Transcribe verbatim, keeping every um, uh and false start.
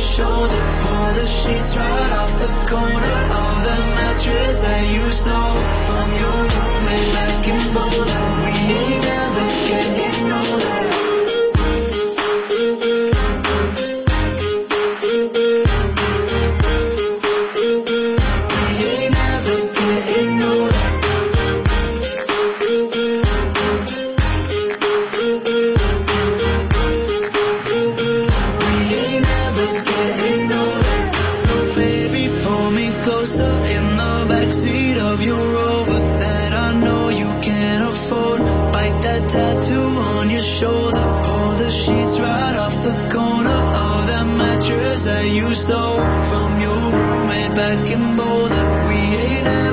shoulder. Pull the sheets right off the corner of the mattress that you stole from your roommate back in Boulder. We ain't never getting older. Tattoo on your shoulder. Pull the sheets right off the corner of that mattress that you stole from your roommate back in Boulder. We ain't ever